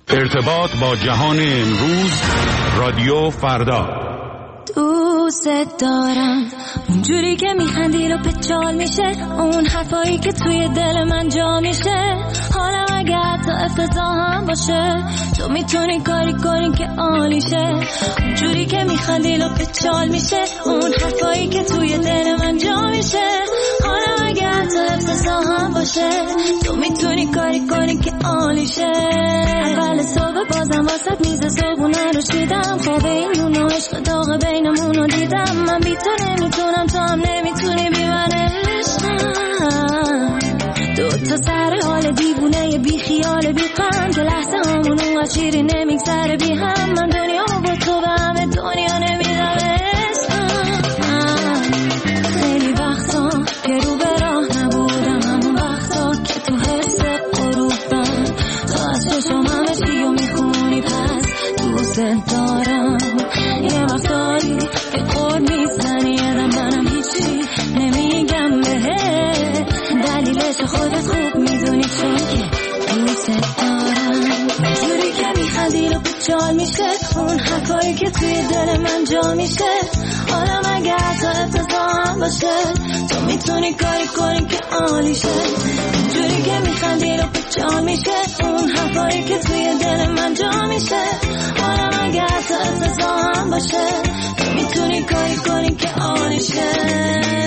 ارتباط با جهان امروز، رادیو فردا. دوست دارم اونجوری که میخندی رو پچال میشه، اون حرفایی که توی دل من جا میشه. حالا اگه حتی افتضاح هم باشه، تو میتونی کاری کنی که عالیشه. اونجوری که میخندی رو پچال میشه، اون حرفایی که توی دل من جا میشه. حالا اگه حتی افتضاح هم باشه، تو میتونی کاری کنی که عالیشه. اول صبح بازم واسط میز صبحونه رو شیدم، خواب این و عشق داغ بینمون رو دیدم. من بی تو نمیتونم، تو هم نمیتونی بی من عشقم. دو تا سر حال دیوونه بی خیال بی غم، که لحظه همون اون شیری نمیگذره بی هم. من دنیا با تو به همه دنیا نمیدم عشقم. خیلی وقتا که رو به راه نبودم، همون وقتا که تو حس غروبم، تو از چشم همه چی رو میخونی، پس دوست دارم. یه وقتایی که قول میزنی ادم، منم هیچی نمیگم بهت، دلیلش خودت خوب میدونی، چون که دوست دارم. جوری که میخندی رو پچال میشه، اون حرفایی که توی دل من جا میشه. حالا مگه حتی افتضاح هم باشه، تو میتونی کاری کنی که عالیشه. جوری که میخندی رو پچال میشه، اون حرفایی که توی دل من جا میشه. حالا مگه حتی افتضاح هم باشه، تو میتونی کاری کنی که عالیشه.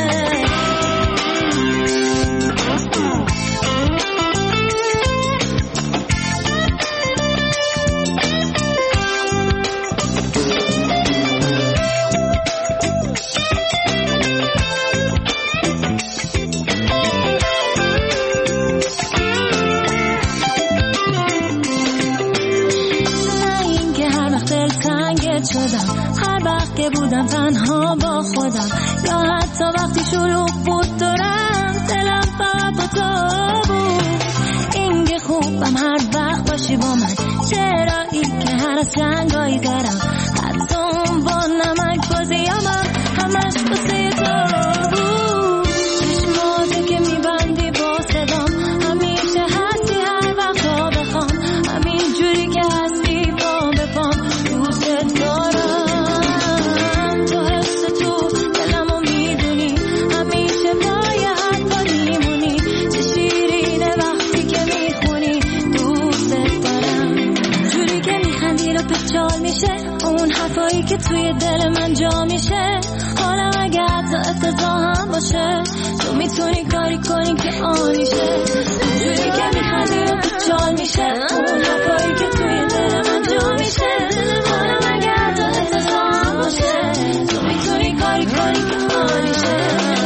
هر وقت که بودم تنها با خودم، یا حتی وقتی شلوغ بود دورم، دلم فقط با تو بود. این که خوبم هر وقت باشی با من، چرایی که هر از جنگایی دارم، حتی اون با نمک بازیامم همش بسه تو بود. چشماتی که میبندی با صدام، همیشه هستی هر وقت ها بخوام، همین جوری که هستی با بپام. دوست دارم تو حس تو دلمو میدونی، همیشه پای حرفا میمونی، چه شیرینه وقتی که میخونی. دوست دارم جوری که میخندی رو پچال میشه، اون حرفایی که توی دل من جا میشه. حالا اگه حتی افتضاح هم باشه، تو میتونی کاری کنی که عالیشه. جوری که میخندی رو پچال میشه، اون حرفایی که توی دل من جا میشه. حالا اگه حتی افتضاح هم باشه، تو میتونی کاری کنی که عالیشه.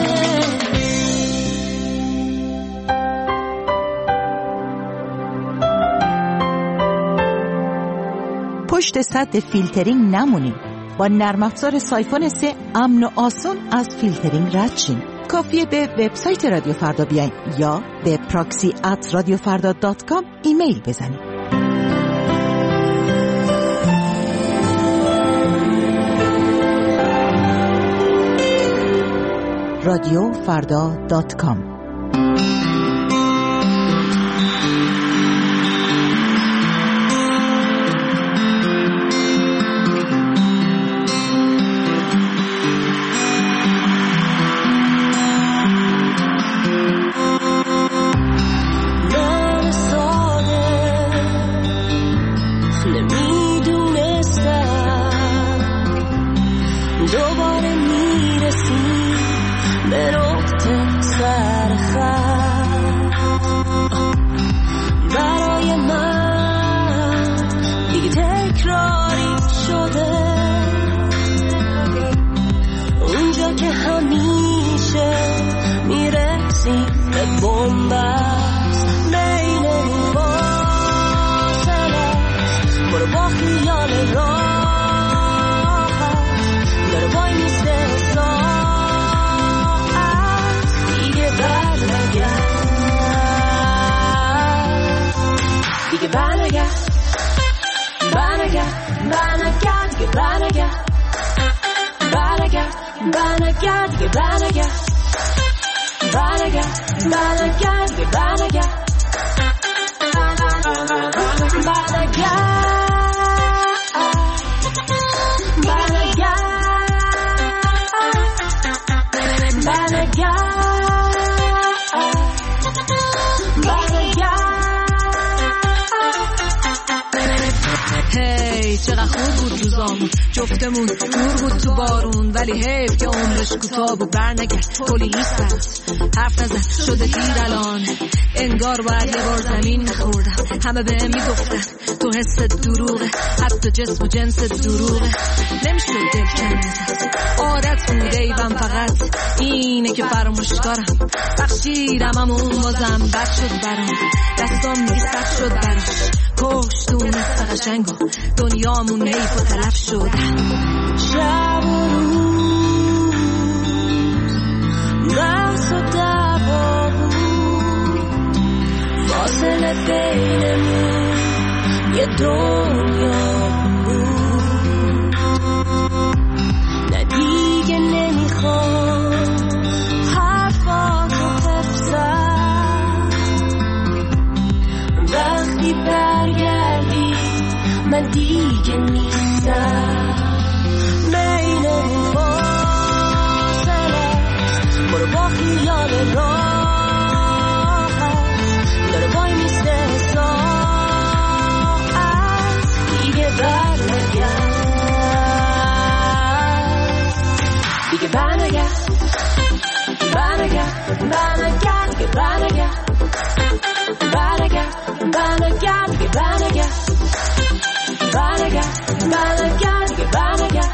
پشت سد فیلترینگ نمونیم. با نرم افزار سایفون 3 امن و آسون از فیلترینگ رد شین. کافیه به وبسایت رادیو فردا بیاین یا به proxy@radiofarda.com ایمیل بزنید. radiofarda.com Banagad چقدر خوب بود روزامون، جفتمون نور بود تو بارون، ولی حیف که عمرش کوتاه بود. برنگرد کلی نیست حرف نزن شده دیر الان، انگار باید یه بار زمین میخوردم. همه بهم میگفتن تو حست دروغه، حتی جسم و جنس دروغه. نمیشه دل کنه عادت بوده ایوان، فقط اینه که فراموشکارم. بخشیدم همون بازم بد شد برام، دستام میگه سخت شد براش. کشت اون است قشنگ و دنیامون حیف و تلف شد. شب و روز بحث و دعوا بود، فاصله بینمون یه دنیا بود. نه دیگه نمیخوام حرفاتو بفزم، وقتی برگردی من دیگه نیستم. بین اون فاصله برو با خیال راحت، داره وای میسته ساعت دیگه برنگرد، دیگه برنگرد، برنگرد، برنگرد، دیگه برنگرد، برنگرد، برنگرد، دیگه برنگرد، برنگرد، برنگرد، دیگه برنگرد.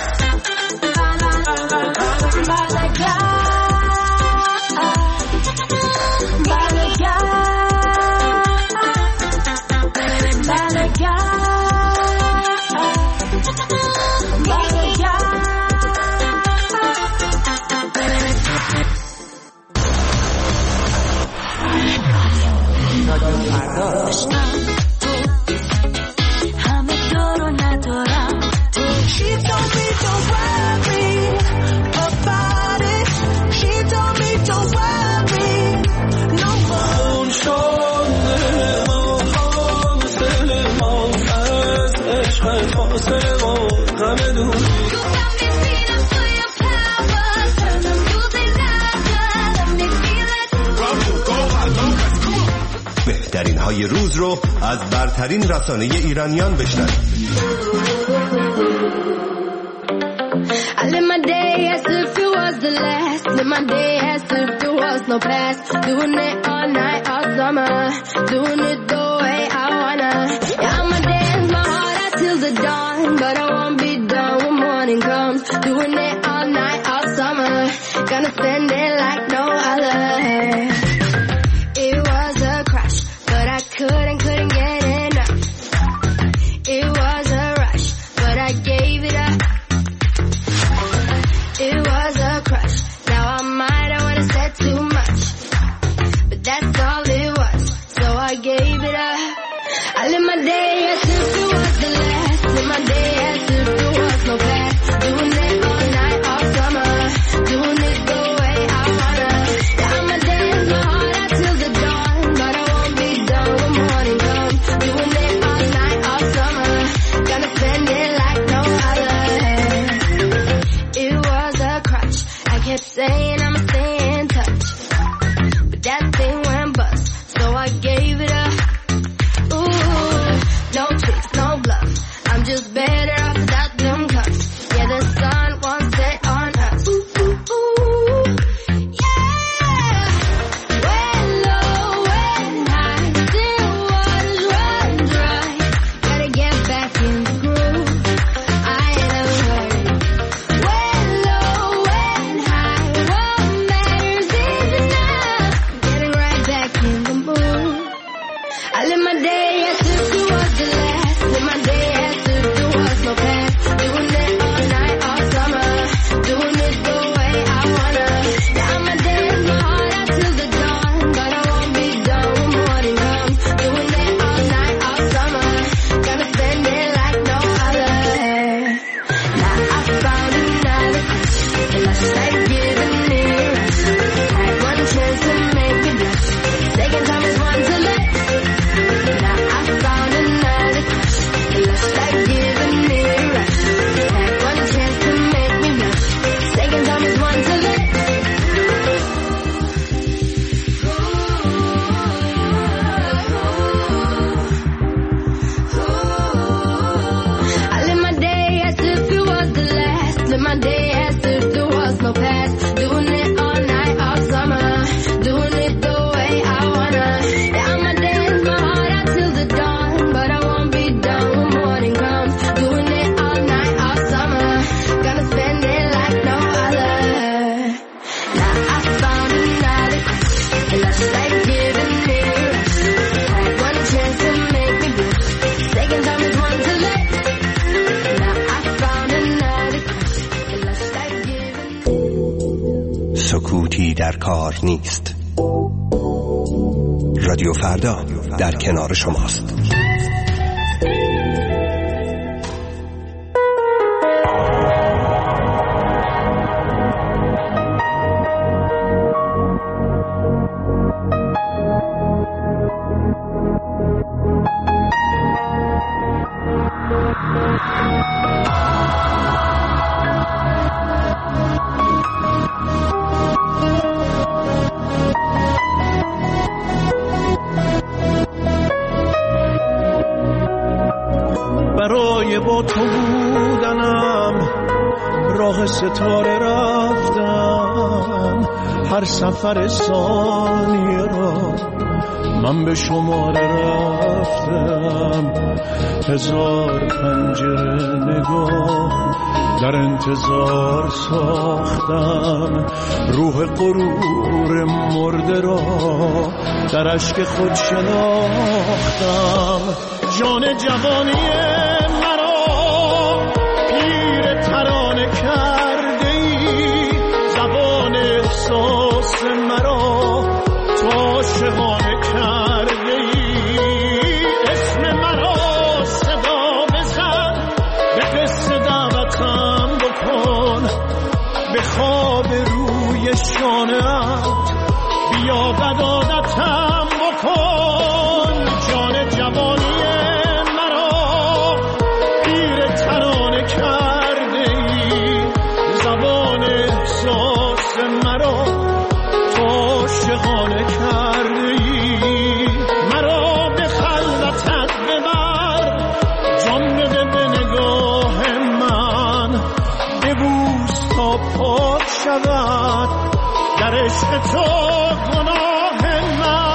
بهترین های روز رو از برترین رسانه ایرانیان بشنوید. I live my day as if it was the last, live my day as if there was no past, doing it all night, all summer, doing it the way I wanna. Yeah, I'ma dance my heart out till the dawn, but I won't be done when morning comes, doing it all night, all summer, gonna spend it like no other. It was a crush, but I couldn't get enough. It was a rush, but I gave it up. It was a crush, now I might have wanna said too much, but that's all it was, so I gave it up. در کار نیست. رادیو فردا در کنار شماست. برای با تو بودنم راه ستاره رفتم، هر سفر ثانیه را من به شماره رفتم. هزار پنجره نگاه در انتظار ساختم، روح غرور مرده را در اشک خود شناختم. جان جوانی مرا پیر ترانه کرده ای، زبان احساس مرا تو عاشقانه کرده ای. اسم مرا صدا بزن، به قصه دعوتم بکن، به خواب روی شانه‌ات بیا بدادتم بکن. جان جوانی عاشقانه کرده ای. مرا به خلوتت ببر، جان بده به نگاه من، ببوس تا پاک شود در عشق تو گناه من.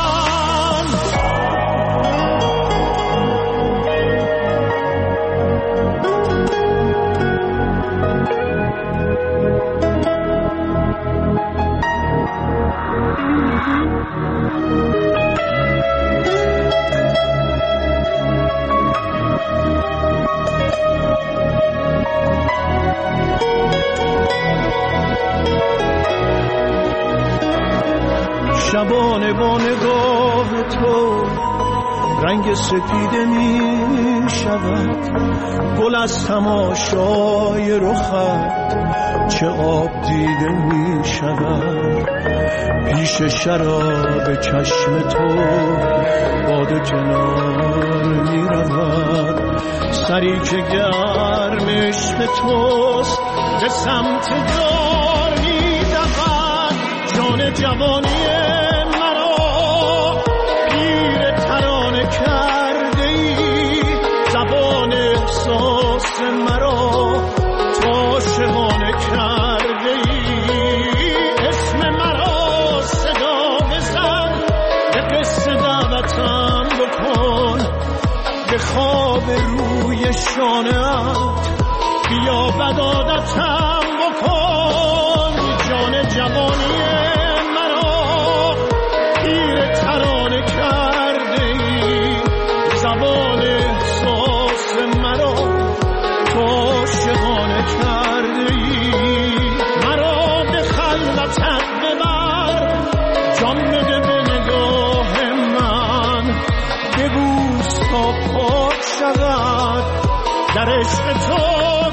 شبانه با نگاه تو رنگ سپیده می شود، گل از تماشای رخت چه آب دیده می شود. پیش شراب چشم تو باده کنار می رود، سری که گرم عشق توست به سمت دار می دود. جان جوانی مرا پیر ترانه کرده ای، زبان احساس مرا تو عاشقانه کرده ای. اسم مرا صدا بزن، به قصه دعوتم بکن، به خواب روی شانه‌ات بیا بدادتم بکن. جان جوانی پیر ترانه کرده ای، زبان احساس مرا تو عاشقانه کرده ای. مرا به خلوتت ببر، جان بده به نگاه من، ببوس تا پاک شود در عشق تو